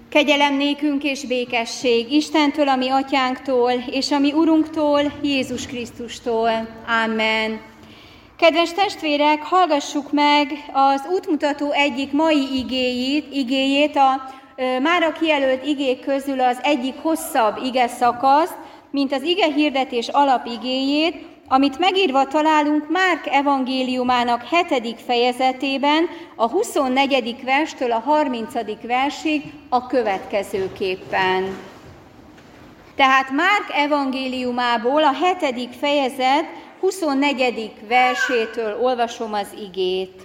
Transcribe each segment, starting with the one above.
Kegyelem nékünk és békesség Istentől, a mi atyánktól, és a mi Urunktól, Jézus Krisztustól. Amen. Kedves testvérek, hallgassuk meg az útmutató egyik mai igéjét, a mára kijelölt igék közül az egyik hosszabb igeszakaszt, mint az igehirdetés alapigéjét, amit megírva találunk Márk evangéliumának 7. fejezetében, a 24. verstől a 30. versig a következőképpen. Tehát Márk evangéliumából a 7. fejezet 24. versétől olvasom az igét.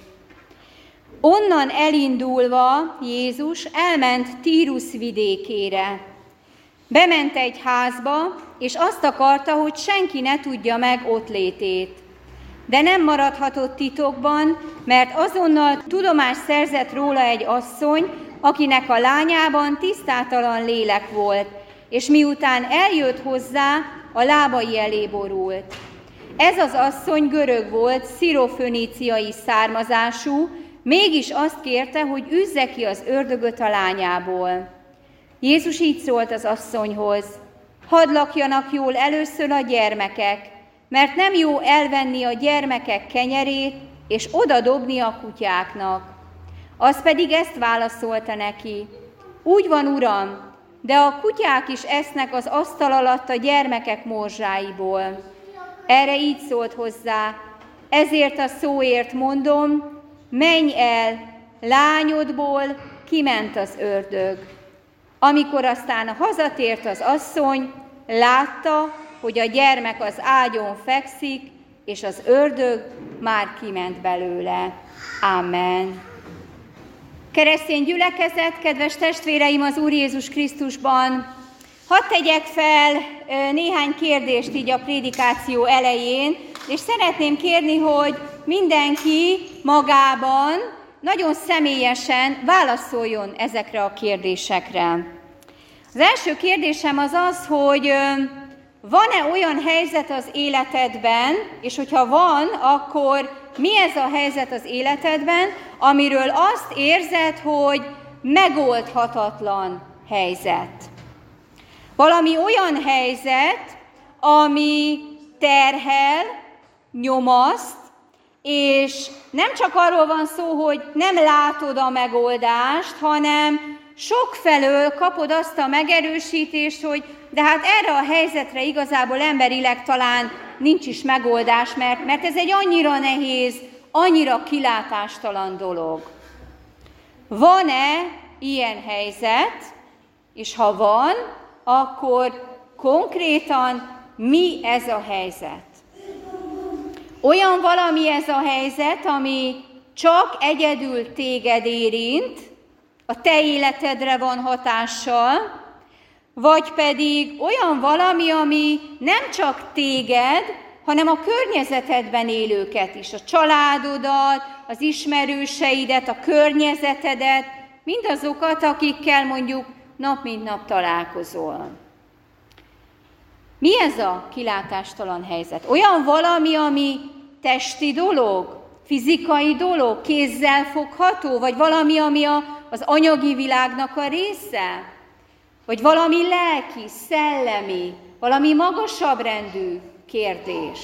Onnan elindulva Jézus elment Tírus vidékére. Bement egy házba, és azt akarta, hogy senki ne tudja meg ott létét. De nem maradhatott titokban, mert azonnal tudomást szerzett róla egy asszony, akinek a lányában tisztátalan lélek volt, és miután eljött hozzá, a lábai elé borult. Ez az asszony görög volt, sziroföníciai származású, mégis azt kérte, hogy üzze ki az ördögöt a lányából. Jézus így szólt az asszonyhoz: hadd lakjanak jól először a gyermekek, mert nem jó elvenni a gyermekek kenyerét, és odadobni a kutyáknak. Az pedig ezt válaszolta neki: úgy van, Uram, de a kutyák is esznek az asztal alatt a gyermekek morzsáiból. Erre így szólt hozzá: ezért a szóért mondom, menj el, lányodból kiment az ördög. Amikor aztán hazatért az asszony, látta, hogy a gyermek az ágyon fekszik, és az ördög már kiment belőle. Amen. Keresztény gyülekezet, kedves testvéreim az Úr Jézus Krisztusban, hadd tegyek fel néhány kérdést így a prédikáció elején, és szeretném kérni, hogy mindenki magában nagyon személyesen válaszoljon ezekre a kérdésekre. Az első kérdésem az az, hogy van-e olyan helyzet az életedben, és hogyha van, akkor mi ez a helyzet az életedben, amiről azt érzed, hogy megoldhatatlan helyzet. Valami olyan helyzet, ami terhel, nyomaszt, és nem csak arról van szó, hogy nem látod a megoldást, hanem sokfelől kapod azt a megerősítést, hogy de hát erre a helyzetre igazából emberileg talán nincs is megoldás, mert ez egy annyira nehéz, annyira kilátástalan dolog. Van-e ilyen helyzet, és ha van, akkor konkrétan mi ez a helyzet? Olyan valami ez a helyzet, ami csak egyedül téged érint, a te életedre van hatással, vagy pedig olyan valami, ami nem csak téged, hanem a környezetedben élőket is, a családodat, az ismerőseidet, a környezetedet, mindazokat, akikkel mondjuk nap mint nap találkozol. Mi ez a kilátástalan helyzet? Olyan valami, ami testi dolog, fizikai dolog, kézzel fogható, vagy valami, ami az anyagi világnak a része? Vagy valami lelki, szellemi, valami magasabb rendű kérdés?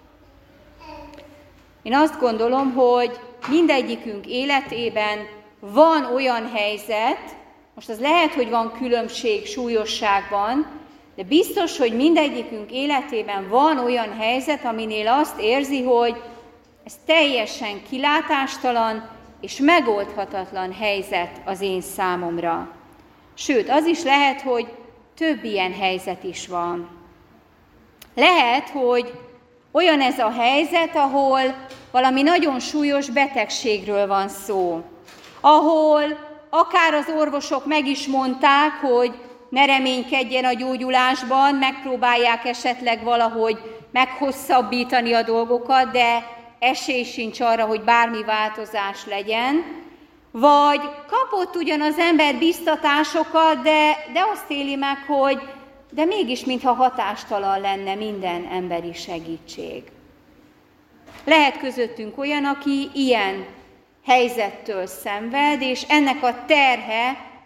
Én azt gondolom, hogy mindegyikünk életében van olyan helyzet, most az lehet, hogy van különbség súlyosságban, de biztos, hogy mindegyikünk életében van olyan helyzet, aminél azt érzi, hogy ez teljesen kilátástalan és megoldhatatlan helyzet az én számomra. Sőt, az is lehet, hogy több ilyen helyzet is van. Lehet, hogy olyan ez a helyzet, ahol valami nagyon súlyos betegségről van szó, ahol akár az orvosok meg is mondták, hogy ne reménykedjen a gyógyulásban, megpróbálják esetleg valahogy meghosszabbítani a dolgokat, de esély sincs arra, hogy bármi változás legyen. Vagy kapott ugyan az ember biztatásokat, de azt éli meg, hogy de mégis mintha hatástalan lenne minden emberi segítség. Lehet közöttünk olyan, aki ilyen helyzettől szenved, és ennek a terhe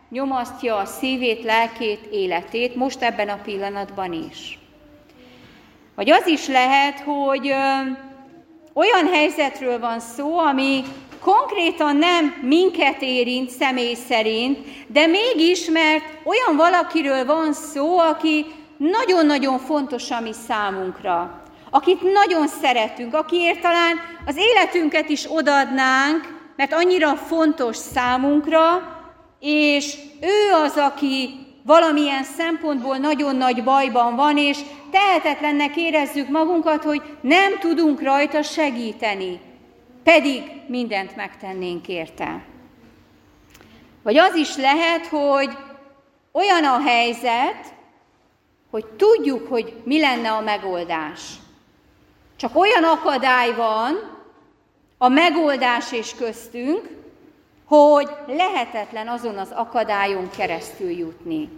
nyomasztja a szívét, lelkét, életét, most ebben a pillanatban is. Vagy az is lehet, hogy olyan helyzetről van szó, ami konkrétan nem minket érint személy szerint, de mégis, mert olyan valakiről van szó, aki nagyon-nagyon fontos a mi számunkra, akit nagyon szeretünk, akiért talán az életünket is odaadnánk, mert annyira fontos számunkra, és ő az, aki valamilyen szempontból nagyon nagy bajban van, és tehetetlennek érezzük magunkat, hogy nem tudunk rajta segíteni, pedig mindent megtennénk érte. Vagy az is lehet, hogy olyan a helyzet, hogy tudjuk, hogy mi lenne a megoldás. Csak olyan akadály van a megoldás és köztünk, hogy lehetetlen azon az akadályon keresztül jutni.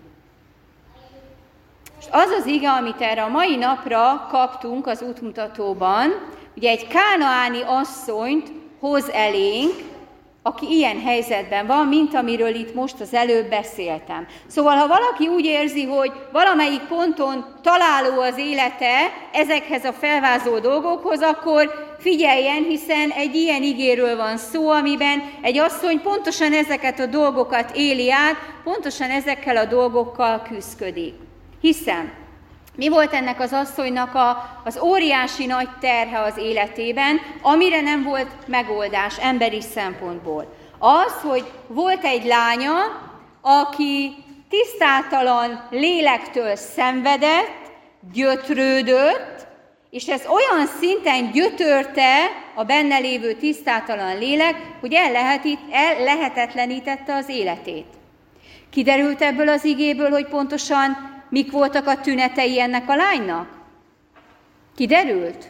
És az az ige, amit erre a mai napra kaptunk az útmutatóban, ugye egy kánaáni asszonyt hoz elénk, aki ilyen helyzetben van, mint amiről itt most az előbb beszéltem. Szóval, ha valaki úgy érzi, hogy valamelyik ponton találó az élete ezekhez a felvázolt dolgokhoz, akkor figyeljen, hiszen egy ilyen igéről van szó, amiben egy asszony pontosan ezeket a dolgokat éli át, pontosan ezekkel a dolgokkal küszködik. Hiszen mi volt ennek az asszonynak az óriási nagy terhe az életében, amire nem volt megoldás emberi szempontból? Az, hogy volt egy lánya, aki tisztátalan lélektől szenvedett, gyötrődött, és ez olyan szinten gyötörte a benne lévő tisztátalan lélek, hogy ellehetetlenítette az életét. Kiderült ebből az igéből, hogy pontosan mik voltak a tünetei ennek a lánynak? Kiderült?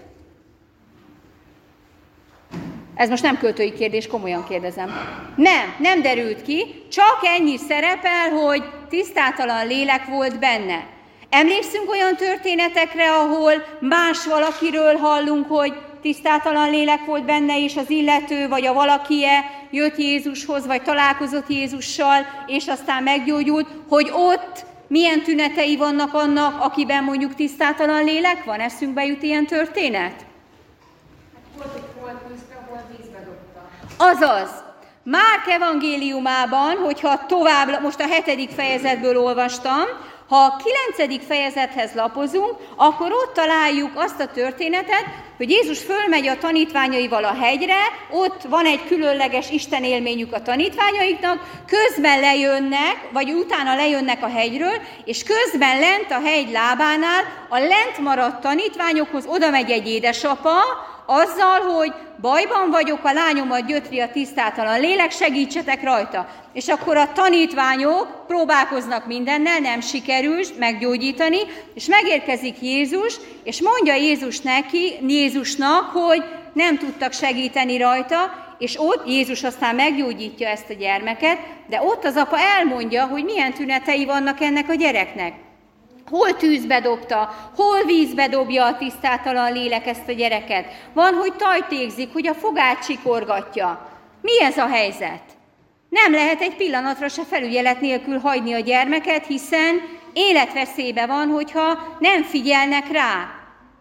Ez most nem költői kérdés, komolyan kérdezem. Nem derült ki, csak ennyi szerepel, hogy tisztátalan lélek volt benne. Emlékszünk olyan történetekre, ahol más valakiről hallunk, hogy tisztátalan lélek volt benne, és az illető, vagy a valakie jött Jézushoz, vagy találkozott Jézussal, és aztán meggyógyult, hogy ott milyen tünetei vannak annak, akiben mondjuk tisztátalan lélek van? Eszünkbe jut ilyen történet? Volt egy holtűzbe, ahol vízbe dobta. Azaz, Márk evangéliumában, hogyha tovább, most a 7. fejezetből olvastam, ha a 9. fejezethez lapozunk, akkor ott találjuk azt a történetet, hogy Jézus fölmegy a tanítványaival a hegyre, ott van egy különleges Isten élményük a tanítványaiknak, közben lejönnek, vagy utána lejönnek a hegyről, és közben lent a hegy lábánál a lent maradt tanítványokhoz oda megy egy édesapa, azzal, hogy bajban vagyok, a lányomat gyötri a tisztátalan lélek, segítsetek rajta. És akkor a tanítványok próbálkoznak mindennel, nem sikerül meggyógyítani, és megérkezik Jézus, és mondja Jézusnak, hogy nem tudtak segíteni rajta, és ott Jézus aztán meggyógyítja ezt a gyermeket, de ott az apa elmondja, hogy milyen tünetei vannak ennek a gyereknek. Hol tűzbe dobta, hol vízbe dobja a tisztátalan lélek ezt a gyereket. Van, hogy tajtékzik, hogy a fogát csikorgatja. Mi ez a helyzet? Nem lehet egy pillanatra se felügyelet nélkül hagyni a gyermeket, hiszen életveszélybe van, hogyha nem figyelnek rá.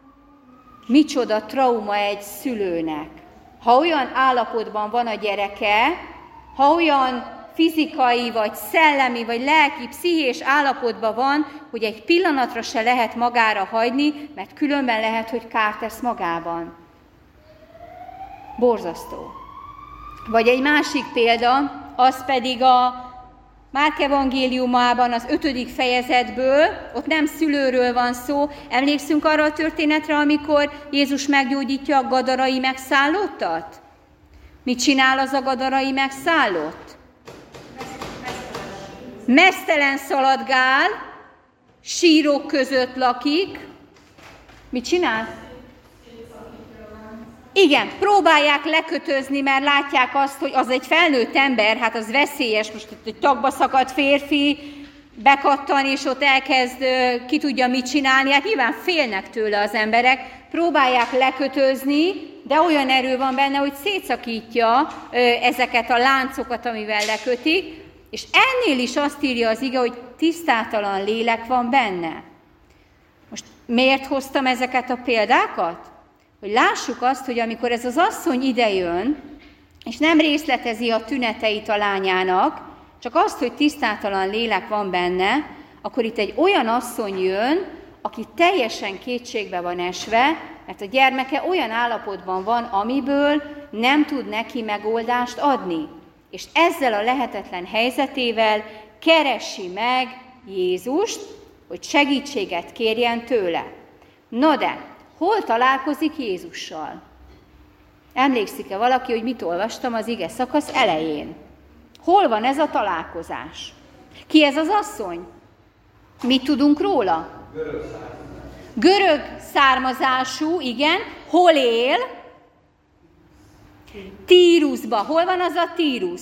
Micsoda trauma egy szülőnek. Ha olyan állapotban van a gyereke, ha olyan fizikai, vagy szellemi, vagy lelki, pszichés állapotban van, hogy egy pillanatra se lehet magára hagyni, mert különben lehet, hogy kárt tesz magában. Borzasztó. Vagy egy másik példa, az pedig a Márk evangéliumában az 5. fejezetből, ott nem szülőről van szó, emlékszünk arra a történetre, amikor Jézus meggyógyítja a gadarai megszállottat? Mit csinál az a gadarai megszállott? Meztelen szaladgál, sírok között lakik. Mit csinál? Igen, próbálják lekötözni, mert látják azt, hogy az egy felnőtt ember, hát az veszélyes, most egy tagba szakadt férfi bekattan, és ott elkezd ki tudja mit csinálni, hát nyilván félnek tőle az emberek, próbálják lekötözni, de olyan erő van benne, hogy szétszakítja ezeket a láncokat, amivel lekötik, És ennél is azt írja az ige, hogy tisztátalan lélek van benne. Most miért hoztam ezeket a példákat? Hogy lássuk azt, hogy amikor ez az asszony idejön, és nem részletezi a tüneteit a lányának, csak azt, hogy tisztátalan lélek van benne, akkor itt egy olyan asszony jön, aki teljesen kétségbe van esve, mert a gyermeke olyan állapotban van, amiből nem tud neki megoldást adni. És ezzel a lehetetlen helyzetével keresi meg Jézust, hogy segítséget kérjen tőle. No de, hol találkozik Jézussal? Emlékszik-e valaki, hogy mit olvastam az ige szakasz elején? Hol van ez a találkozás? Ki ez az asszony? Mit tudunk róla? Görög származású, igen. Hol él? Tírusba. Hol van az a Tírus?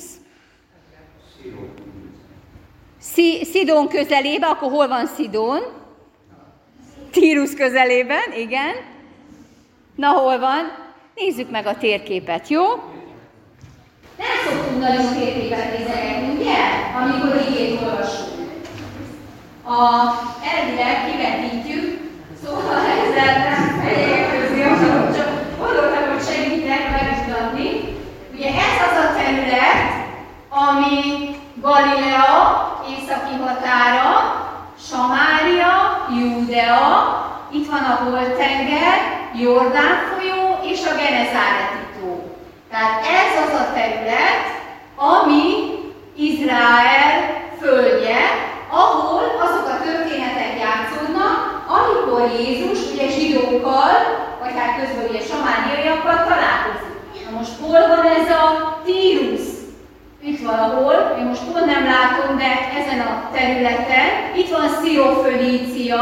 Szidón közelében, akkor hol van Szidón? Tírus közelében, igen. Na, hol van? Nézzük meg a térképet, jó? Nem szoktunk nagyon térképet nézegetni, ugye? Amikor igét olvasunk. Elvileg kivetítjük, szóval ezzel nem fenyegetőzni, csak gondoltam, hogy segítek megmutatni. Ugye ez az a terület, ami Galilea északi határa, Samária, Júdea, itt van a Holtenger, Jordán folyó és a Genezáreti tó. Tehát ez az a terület, ami Izrael földje, ahol azok a történetek játszódnak, amikor Jézus ugye zsidókkal, vagy hát közben ugye samáriaiakkal találkozik. Na most hol van ez a Tírus? Itt valahol, én most pont nem látom, de ezen a területen. Itt van Szirofönícia,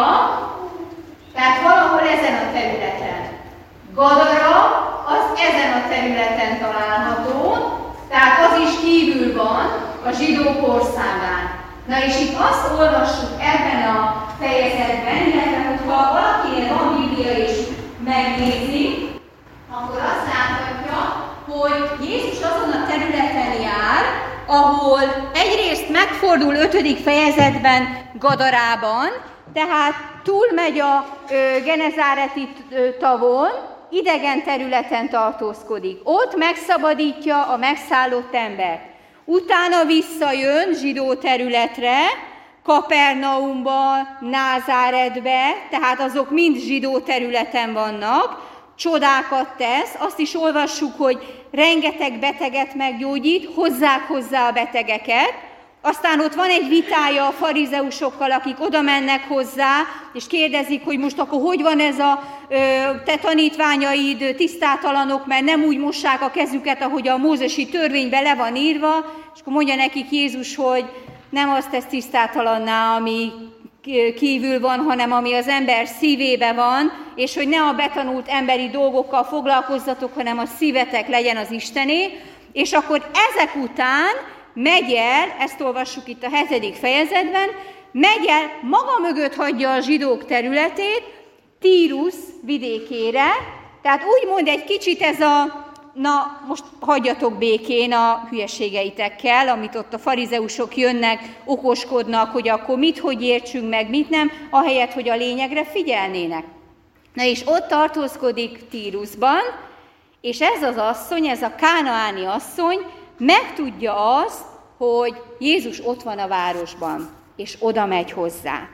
tehát valahol ezen a területen. Gadara az ezen a területen található, tehát az is kívül van a zsidók országán. Na és itt azt olvassuk ebben a fejezetben, illetve hogyha valakinek van Biblia és megnézi, akkor azt láthatja, hogy Jézus azon a területen jár, ahol egyrészt megfordul 5. fejezetben Gadarában, tehát túlmegy a Genezáreti tavon, idegen területen tartózkodik. Ott megszabadítja a megszállott embert. Utána visszajön zsidó területre, Kapernaumba, Názáretbe, tehát azok mind zsidó területen vannak, csodákat tesz, azt is olvassuk, hogy rengeteg beteget meggyógyít, hozzák hozzá a betegeket, aztán ott van egy vitája a farizeusokkal, akik oda mennek hozzá, és kérdezik, hogy most akkor hogy van ez a te tanítványaid tisztátalanok, mert nem úgy mossák a kezüket, ahogy a mózesi törvényben le van írva, és akkor mondja nekik Jézus, hogy nem azt tesz tisztátalanná, ami kívül van, hanem ami az ember szívébe van, és hogy ne a betanult emberi dolgokkal foglalkozzatok, hanem a szívetek legyen az Istené, és akkor ezek után megy el, ezt olvassuk itt a 7. fejezetben, megy el, maga mögött hagyja a zsidók területét, Tírus vidékére, tehát úgymond egy kicsit ez a, na most hagyjatok békén a hülyeségeitekkel, amit ott a farizeusok jönnek, okoskodnak, hogy akkor mit, hogy értsünk meg, mit nem, ahelyett, hogy a lényegre figyelnének. Na és ott tartózkodik Tírusban, és ez az asszony, ez a kánaáni asszony megtudja azt, hogy Jézus ott van a városban, és oda megy hozzá.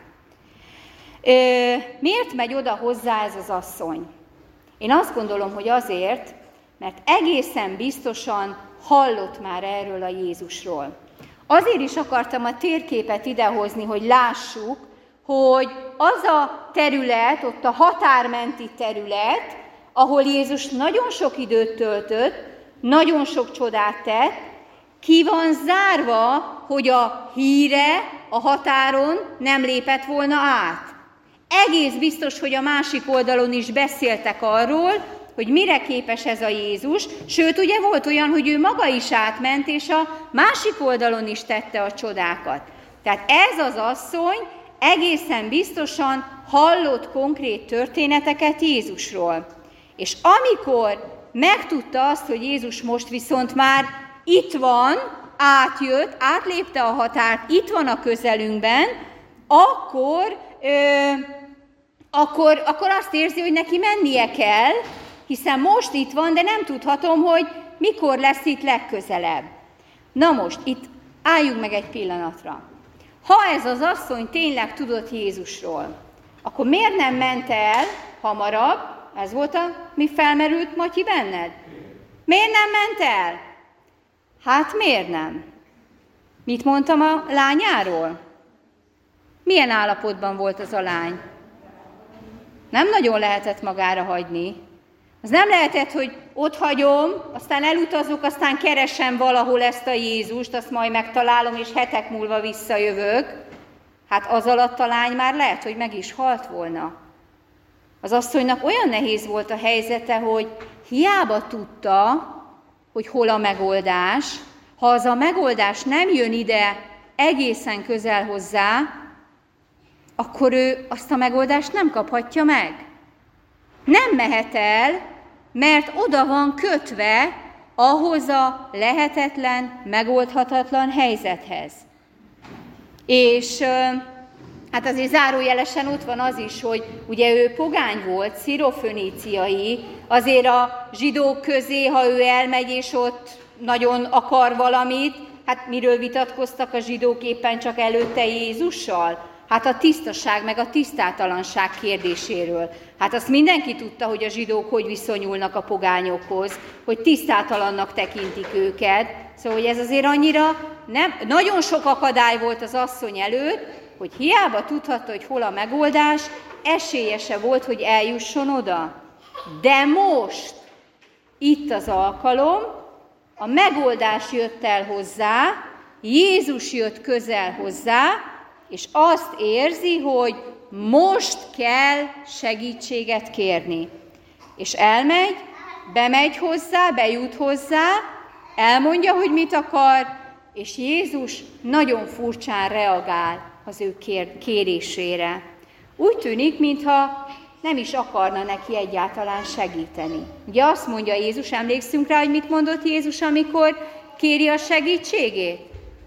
Miért megy oda hozzá ez az asszony? Én azt gondolom, hogy azért, mert egészen biztosan hallott már erről a Jézusról. Azért is akartam a térképet idehozni, hogy lássuk, hogy az a terület, ott a határmenti terület, ahol Jézus nagyon sok időt töltött, nagyon sok csodát tett, ki van zárva, hogy a híre a határon nem lépett volna át. Egész biztos, hogy a másik oldalon is beszéltek arról, hogy mire képes ez a Jézus, sőt, ugye volt olyan, hogy ő maga is átment, és a másik oldalon is tette a csodákat. Tehát ez az asszony egészen biztosan hallott konkrét történeteket Jézusról. És amikor megtudta azt, hogy Jézus most viszont már itt van, átjött, átlépte a határt, itt van a közelünkben, akkor azt érzi, hogy neki mennie kell, hiszen most itt van, de nem tudhatom, hogy mikor lesz itt legközelebb. Na most, itt álljunk meg egy pillanatra. Ha ez az asszony tényleg tudott Jézusról, akkor miért nem ment el hamarabb? Ez volt mi felmerült, Matyi, benned? Miért nem ment el? Hát miért nem? Mit mondtam a lányáról? Milyen állapotban volt az a lány? Nem nagyon lehetett magára hagyni. Az nem lehetett, hogy ott hagyom, aztán elutazok, aztán keresem valahol ezt a Jézust, azt majd megtalálom, és hetek múlva visszajövök. Hát az alatt a lány már lehet, hogy meg is halt volna. Az asszonynak olyan nehéz volt a helyzete, hogy hiába tudta, hogy hol a megoldás, ha az a megoldás nem jön ide egészen közel hozzá, akkor ő azt a megoldást nem kaphatja meg. Nem mehet el, mert oda van kötve ahhoz a lehetetlen, megoldhatatlan helyzethez. És hát azért zárójelesen ott van az is, hogy ugye ő pogány volt, sziroföníciai, azért a zsidók közé, ha ő elmegy és ott nagyon akar valamit, hát miről vitatkoztak a zsidók éppen csak előtte Jézussal? Hát a tisztaság meg a tisztátalanság kérdéséről. Hát azt mindenki tudta, hogy a zsidók hogy viszonyulnak a pogányokhoz, hogy tisztátalannak tekintik őket. Szóval, hogy ez azért annyira nem... Nagyon sok akadály volt az asszony előtt, hogy hiába tudhatta, hogy hol a megoldás, esélye se volt, hogy eljusson oda. De most, itt az alkalom, a megoldás jött el hozzá, Jézus jött közel hozzá, és azt érzi, hogy most kell segítséget kérni. És elmegy, bemegy hozzá, bejut hozzá, elmondja, hogy mit akar, és Jézus nagyon furcsán reagál az ő kérésére. Úgy tűnik, mintha nem is akarna neki egyáltalán segíteni. Ugye azt mondja Jézus, emlékszünk rá, hogy mit mondott Jézus, amikor kéri a segítségét?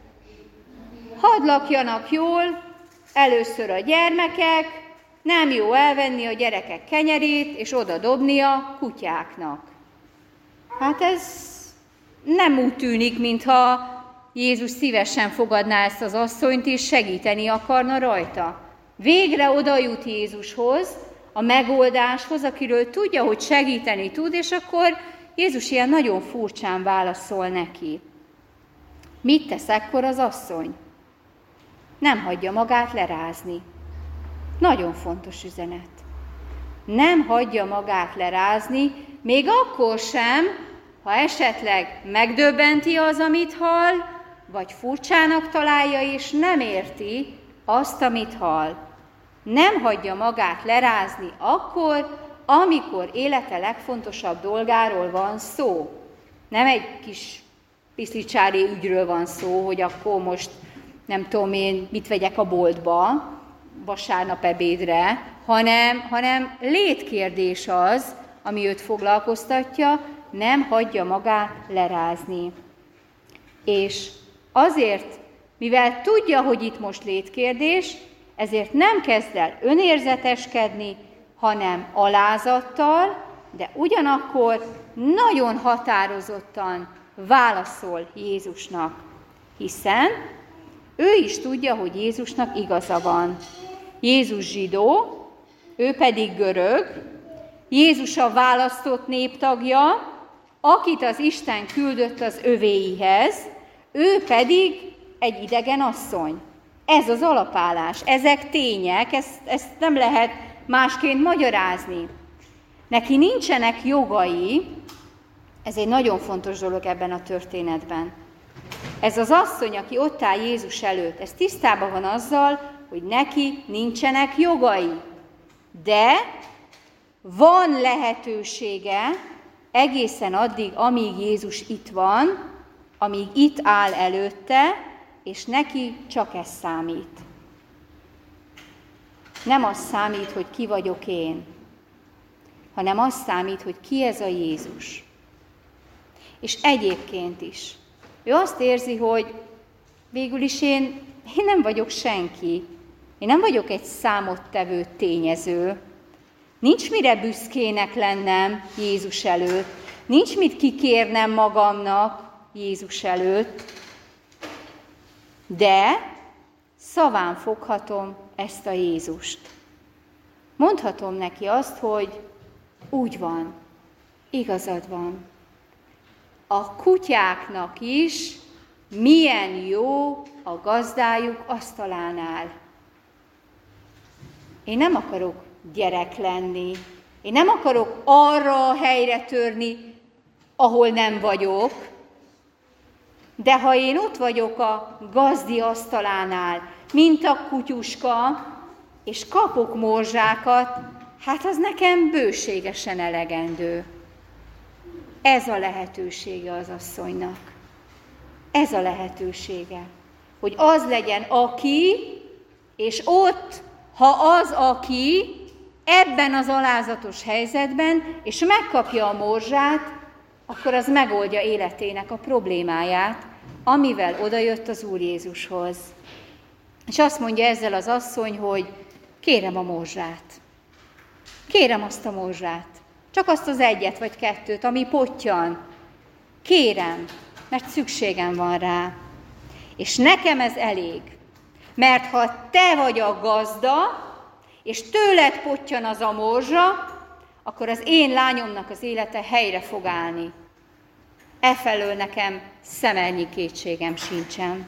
Hadd lakjanak jól, először a gyermekek, nem jó elvenni a gyerekek kenyerét, és oda dobni a kutyáknak. Hát ez nem úgy tűnik, mintha Jézus szívesen fogadná ezt az asszonyt, és segíteni akarna rajta. Végre oda jut Jézushoz, a megoldáshoz, akiről tudja, hogy segíteni tud, és akkor Jézus ilyen nagyon furcsán válaszol neki. Mit tesz ekkor az asszony? Nem hagyja magát lerázni. Nagyon fontos üzenet. Nem hagyja magát lerázni, még akkor sem, ha esetleg megdöbbenti az, amit hall, vagy furcsának találja, és nem érti azt, amit hall. Nem hagyja magát lerázni akkor, amikor élete legfontosabb dolgáról van szó. Nem egy kis piszlicsári ügyről van szó, hogy akkor most nem tudom én, mit vegyek a boltba vasárnap ebédre, hanem létkérdés az, ami őt foglalkoztatja, nem hagyja magát lerázni. És azért, mivel tudja, hogy itt most létkérdés, ezért nem kezd el önérzeteskedni, hanem alázattal, de ugyanakkor nagyon határozottan válaszol Jézusnak, hiszen ő is tudja, hogy Jézusnak igaza van. Jézus zsidó, ő pedig görög, Jézus a választott néptagja, akit az Isten küldött az övéihez, ő pedig egy idegen asszony. Ez az alapállás, ezek tények, ezt nem lehet másként magyarázni. Neki nincsenek jogai, ez egy nagyon fontos dolog ebben a történetben. Ez az asszony, aki ott áll Jézus előtt, ez tisztában van azzal, hogy neki nincsenek jogai. De van lehetősége egészen addig, amíg Jézus itt van, amíg itt áll előtte, és neki csak ez számít. Nem az számít, hogy ki vagyok én, hanem az számít, hogy ki ez a Jézus. És egyébként is, Ő azt érzi, hogy végül is én nem vagyok senki. Én nem vagyok egy számottevő tényező. Nincs mire büszkének lennem Jézus előtt. Nincs mit kikérnem magamnak Jézus előtt. De szaván foghatom ezt a Jézust. Mondhatom neki azt, hogy úgy van, igazad van. A kutyáknak is milyen jó a gazdájuk asztalánál. Én nem akarok gyerek lenni. Én nem akarok arra a helyre törni, ahol nem vagyok. De ha én ott vagyok a gazdi asztalánál, mint a kutyuska, és kapok morzsákat, hát az nekem bőségesen elegendő. Ez a lehetősége az asszonynak. Ez a lehetősége. Hogy az legyen aki, és ott, ha az aki, ebben az alázatos helyzetben, és megkapja a morzsát, akkor az megoldja életének a problémáját, amivel odajött az Úr Jézushoz. És azt mondja ezzel az asszony, hogy kérem a morzsát. Kérem azt a morzsát. Csak azt az egyet vagy kettőt, ami pottyan. Kérem, mert szükségem van rá. És nekem ez elég. Mert ha te vagy a gazda, és tőled pottyan az a morzsa, akkor az én lányomnak az élete helyre fog állni. Efelől nekem szemernyi kétségem sincsen.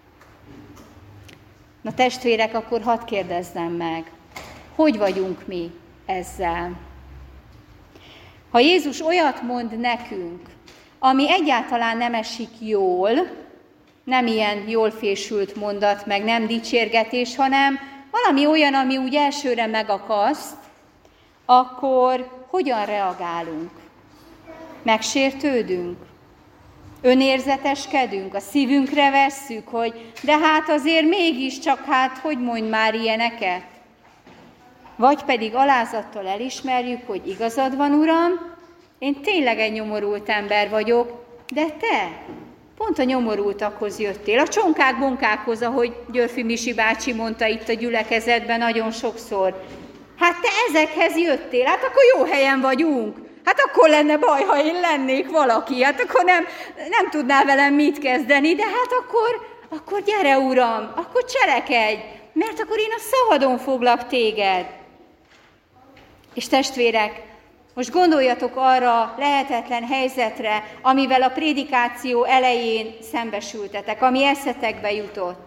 Na testvérek, akkor hadd kérdezzem meg, hogy vagyunk mi ezzel? Ha Jézus olyat mond nekünk, ami egyáltalán nem esik jól, nem ilyen jól fésült mondat, meg nem dicsérgetés, hanem valami olyan, ami úgy elsőre megakaszt, akkor hogyan reagálunk? Megsértődünk? Önérzeteskedünk? A szívünkre vesszük, hogy de hát azért mégiscsak, hát hogy mondj már ilyeneket? Vagy pedig alázattal elismerjük, hogy igazad van, Uram, én tényleg egy nyomorult ember vagyok, de te pont a nyomorultakhoz jöttél, a csonkák-bonkákhoz, ahogy Györfi Misi bácsi mondta itt a gyülekezetben nagyon sokszor. Hát te ezekhez jöttél, hát akkor jó helyen vagyunk. Hát akkor lenne baj, ha én lennék valaki, hát akkor nem tudnál velem mit kezdeni, de hát akkor gyere, Uram, akkor cselekedj, mert akkor én a szabadon foglak téged. És testvérek, most gondoljatok arra lehetetlen helyzetre, amivel a prédikáció elején szembesültetek, ami eszetekbe jutott.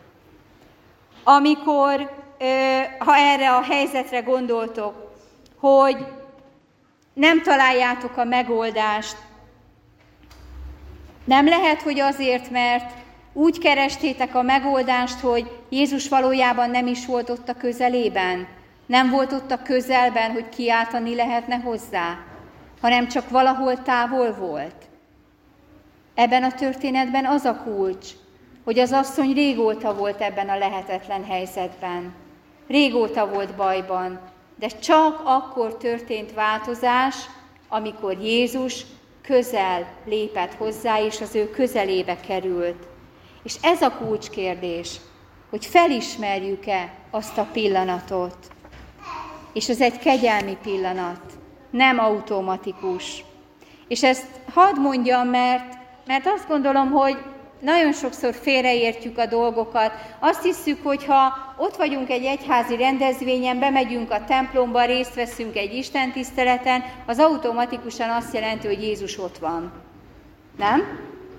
Amikor, ha erre a helyzetre gondoltok, hogy nem találjátok a megoldást, nem lehet, hogy azért, mert úgy kerestétek a megoldást, hogy Jézus valójában nem is volt ott a közelében, nem volt ott a közelben, hogy kiáltani lehetne hozzá, hanem csak valahol távol volt. Ebben a történetben az a kulcs, hogy az asszony régóta volt ebben a lehetetlen helyzetben. Régóta volt bajban, de csak akkor történt változás, amikor Jézus közel lépett hozzá, és az ő közelébe került. És ez a kulcskérdés, hogy felismerjük-e azt a pillanatot. És ez egy kegyelmi pillanat, nem automatikus. És ezt hadd mondjam, mert azt gondolom, hogy nagyon sokszor félreértjük a dolgokat. Azt hiszük, hogy ha ott vagyunk egy egyházi rendezvényen, bemegyünk a templomba, részt veszünk egy istentiszteleten, az automatikusan azt jelenti, hogy Jézus ott van. Nem?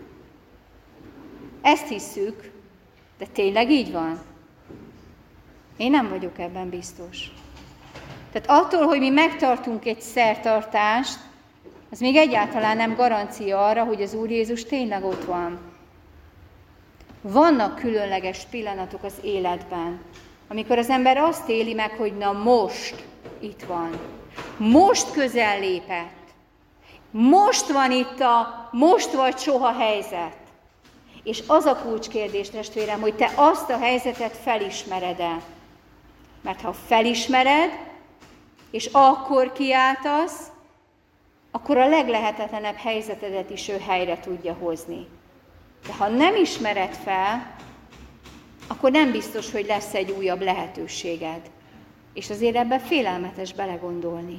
Ezt hisszük, de tényleg így van? Én nem vagyok ebben biztos. Tehát attól, hogy mi megtartunk egy szertartást, az még egyáltalán nem garancia arra, hogy az Úr Jézus tényleg ott van. Vannak különleges pillanatok az életben, amikor az ember azt éli meg, hogy na most itt van. Most közel lépett. Most van itt a most vagy soha helyzet. És az a kulcskérdés, testvérem, hogy te azt a helyzetet felismered-e. Mert ha felismered, és akkor kiáltasz, akkor a leglehetetlenebb helyzetedet is ő helyre tudja hozni. De ha nem ismered fel, akkor nem biztos, hogy lesz egy újabb lehetőséged. És azért ebben félelmetes belegondolni.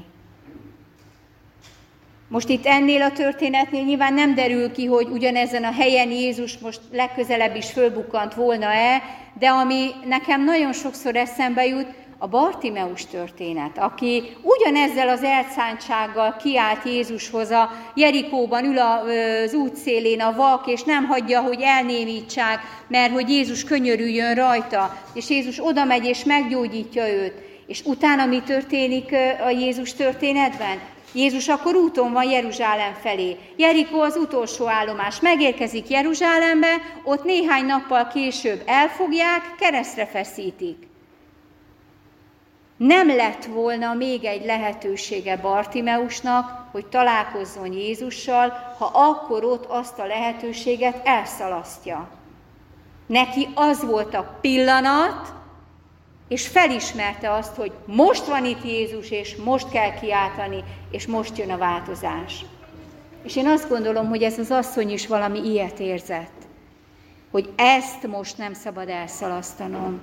Most itt ennél a történetnél nyilván nem derül ki, hogy ugyanezen a helyen Jézus most legközelebb is fölbukkant volna-e, de ami nekem nagyon sokszor eszembe jut, a Bartimeus történet, aki ugyanezzel az elszántsággal kiállt Jézushoz, a Jerikóban ül az útszélén a vak, és nem hagyja, hogy elnémítsák, mert hogy Jézus könyörüljön rajta, és Jézus oda megy és meggyógyítja őt. És utána mi történik a Jézus történetben? Jézus akkor úton van Jeruzsálem felé. Jerikó az utolsó állomás. Megérkezik Jeruzsálembe, ott néhány nappal később elfogják, keresztre feszítik. Nem lett volna még egy lehetősége Bartimeusnak, hogy találkozzon Jézussal, ha akkor ott azt a lehetőséget elszalasztja. Neki az volt a pillanat, és felismerte azt, hogy most van itt Jézus, és most kell kiáltani, és most jön a változás. És én azt gondolom, hogy ez az asszony is valami ilyet érzett, hogy ezt most nem szabad elszalasztanom.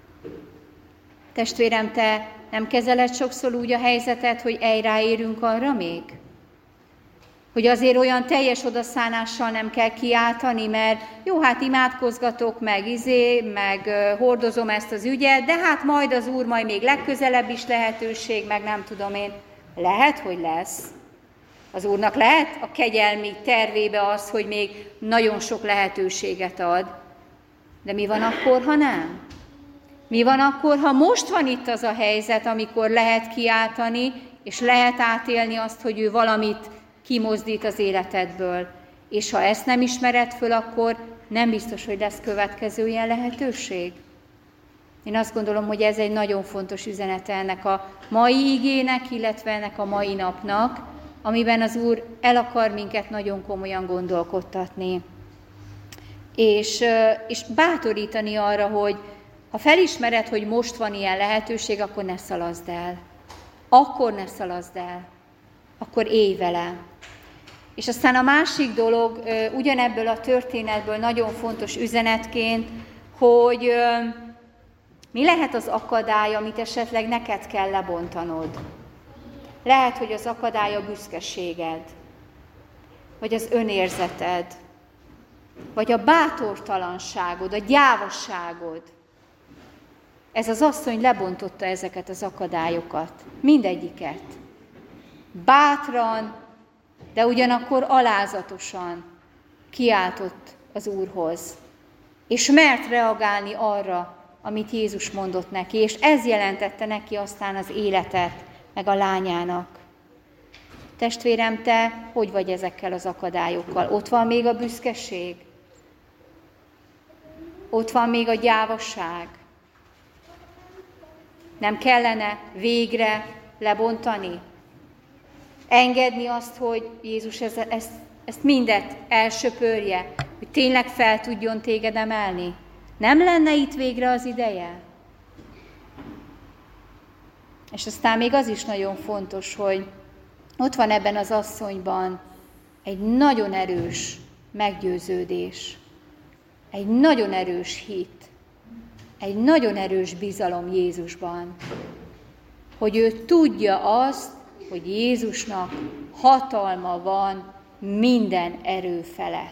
Testvérem, te nem kezeled sokszor úgy a helyzetet, hogy ráérünk arra még? Hogy azért olyan teljes odaszánással nem kell kiáltani, mert jó, hát imádkozgatok, meg hordozom ezt az ügyet, de hát majd az Úr, majd még legközelebb is lehetőség, meg nem tudom én. Lehet, hogy lesz. Az Úrnak lehet a kegyelmi tervébe az, hogy még nagyon sok lehetőséget ad. De mi van akkor, ha nem? Mi van akkor, ha most van itt az a helyzet, amikor lehet kiáltani, és lehet átélni azt, hogy ő valamit kimozdít az életedből. És ha ezt nem ismered föl, akkor nem biztos, hogy lesz következő ilyen lehetőség. Én azt gondolom, hogy ez egy nagyon fontos üzenete ennek a mai igének, illetve ennek a mai napnak, amiben az Úr el akar minket nagyon komolyan gondolkodtatni. És bátorítani arra, hogy ha felismered, hogy most van ilyen lehetőség, akkor ne szalaszd el. Akkor ne szalaszd el. Akkor élj vele. És aztán a másik dolog, ugyanebből a történetből nagyon fontos üzenetként, hogy mi lehet az akadály, amit esetleg neked kell lebontanod. Lehet, hogy az akadály a büszkeséged, vagy az önérzeted, vagy a bátortalanságod, a gyávasságod. Ez az asszony lebontotta ezeket az akadályokat, mindegyiket. Bátran, de ugyanakkor alázatosan kiáltott az Úrhoz, és mert reagálni arra, amit Jézus mondott neki, és ez jelentette neki aztán az életet, meg a lányának. Testvérem, te hogy vagy ezekkel az akadályokkal? Ott van még a büszkeség? Ott van még a gyávaság? Nem kellene végre lebontani? Engedni azt, hogy Jézus ezt mindet elsöpörje, hogy tényleg fel tudjon téged emelni? Nem lenne itt végre az ideje? És aztán még az is nagyon fontos, hogy ott van ebben az asszonyban egy nagyon erős meggyőződés, egy nagyon erős hit, egy nagyon erős bizalom Jézusban, hogy ő tudja azt, hogy Jézusnak hatalma van minden erő felett.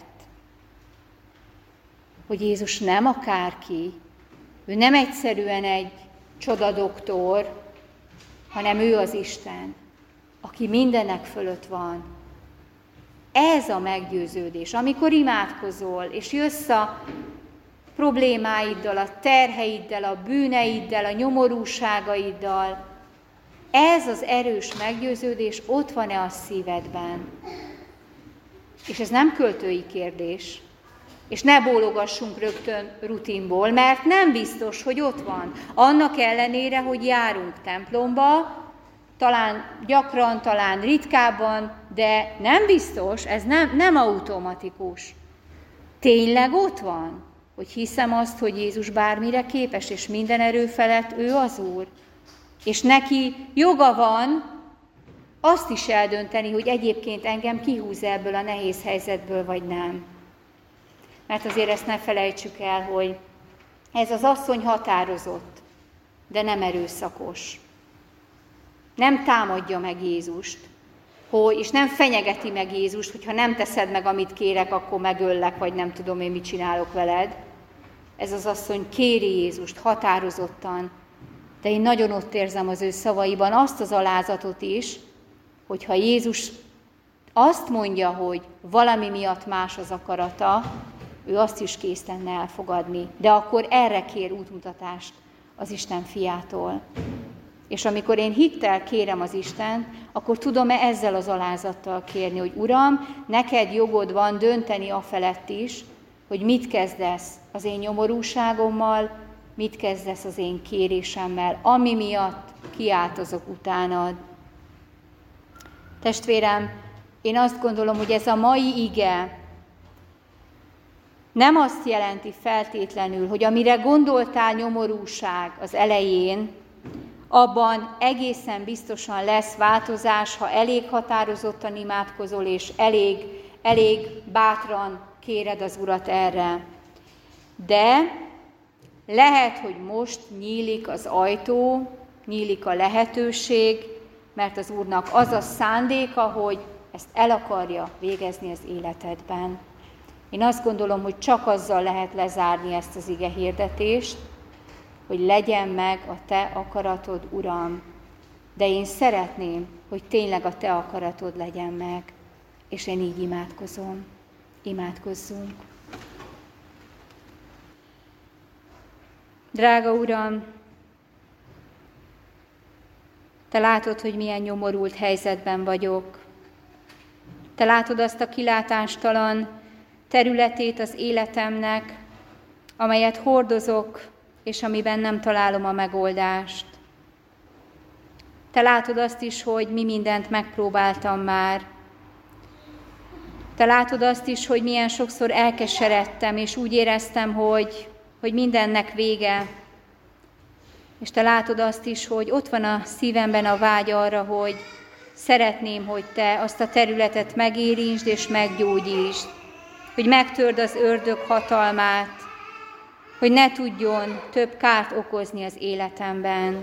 Hogy Jézus nem akárki, ő nem egyszerűen egy csodadoktor, hanem ő az Isten, aki mindenek fölött van. Ez a meggyőződés, amikor imádkozol, és jössz a problémáiddal, a terheiddel, a bűneiddel, a nyomorúságaiddal, ez az erős meggyőződés ott van-e a szívedben? És ez nem költői kérdés. És ne bólogassunk rögtön rutinból, mert nem biztos, hogy ott van. Annak ellenére, hogy járunk templomba, talán gyakran, talán ritkábban, de nem biztos, ez nem automatikus. Tényleg ott van, hogy hiszem azt, hogy Jézus bármire képes, és minden erő felett ő az Úr. És neki joga van azt is eldönteni, hogy egyébként engem kihúz ebből a nehéz helyzetből, vagy nem. Mert azért ezt ne felejtsük el, hogy ez az asszony határozott, de nem erőszakos. Nem támadja meg Jézust, és nem fenyegeti meg Jézust, hogyha nem teszed meg, amit kérek, akkor megöllek, vagy nem tudom én, mit csinálok veled. Ez az asszony kéri Jézust határozottan, de én nagyon ott érzem az ő szavaiban azt az alázatot is, hogyha Jézus azt mondja, hogy valami miatt más az akarata, ő azt is kész lenne elfogadni. De akkor erre kér útmutatást az Isten fiától. És amikor én hittel kérem az Istent, akkor tudom-e ezzel az alázattal kérni, hogy Uram, neked jogod van dönteni afelett is, hogy mit kezdesz az én nyomorúságommal, mit kezdesz az én kérésemmel, ami miatt kiáltozok utánad. Testvérem, én azt gondolom, hogy ez a mai ige nem azt jelenti feltétlenül, hogy amire gondoltál nyomorúság az elején, abban egészen biztosan lesz változás, ha elég határozottan imádkozol, és elég bátran kéred az Urat erre. De lehet, hogy most nyílik az ajtó, nyílik a lehetőség, mert az Úrnak az a szándéka, hogy ezt el akarja végezni az életedben. Én azt gondolom, hogy csak azzal lehet lezárni ezt az ige hirdetést, hogy legyen meg a te akaratod, Uram, de én szeretném, hogy tényleg a te akaratod legyen meg, és én így imádkozom. Imádkozzunk. Drága Uram, te látod, hogy milyen nyomorult helyzetben vagyok. Te látod azt a kilátástalan területét az életemnek, amelyet hordozok, és amiben nem találom a megoldást. Te látod azt is, hogy mi mindent megpróbáltam már. Te látod azt is, hogy milyen sokszor elkeseredtem, és úgy éreztem, hogy mindennek vége. És te látod azt is, hogy ott van a szívemben a vágy arra, hogy szeretném, hogy te azt a területet megérintsd és meggyógyítsd, hogy megtörd az ördög hatalmát, hogy ne tudjon több kárt okozni az életemben.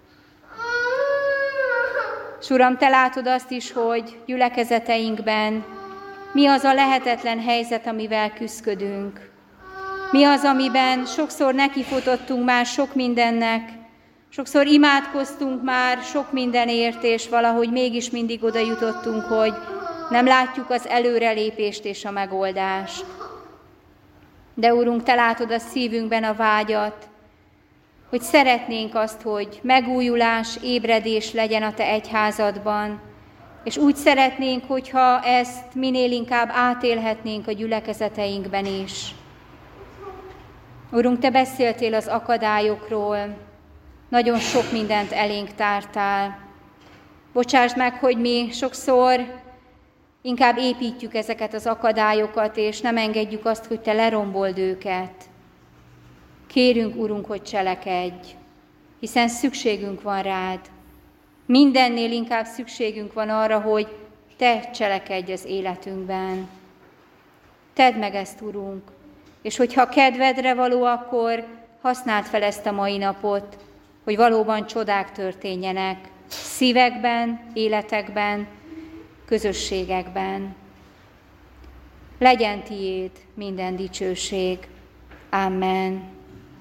És Uram, te látod azt is, hogy gyülekezeteinkben mi az a lehetetlen helyzet, amivel küszködünk. Mi az, amiben sokszor nekifutottunk már sok mindennek, sokszor imádkoztunk már sok mindenért, és valahogy mégis mindig oda jutottunk, hogy nem látjuk az előrelépést és a megoldást. De Urunk, te látod a szívünkben a vágyat, hogy szeretnénk azt, hogy megújulás, ébredés legyen a te egyházadban, és úgy szeretnénk, hogyha ezt minél inkább átélhetnénk a gyülekezeteinkben is. Urunk, te beszéltél az akadályokról, nagyon sok mindent elénk tártál. Bocsásd meg, hogy mi sokszor inkább építjük ezeket az akadályokat, és nem engedjük azt, hogy te lerombold őket. Kérünk, Urunk, hogy cselekedj, hiszen szükségünk van rád. Mindennél inkább szükségünk van arra, hogy te cselekedj az életünkben. Tedd meg ezt, Urunk, és hogyha kedvedre való, akkor használd fel ezt a mai napot, hogy valóban csodák történjenek szívekben, életekben, közösségekben. Legyen tiéd minden dicsőség. Amen.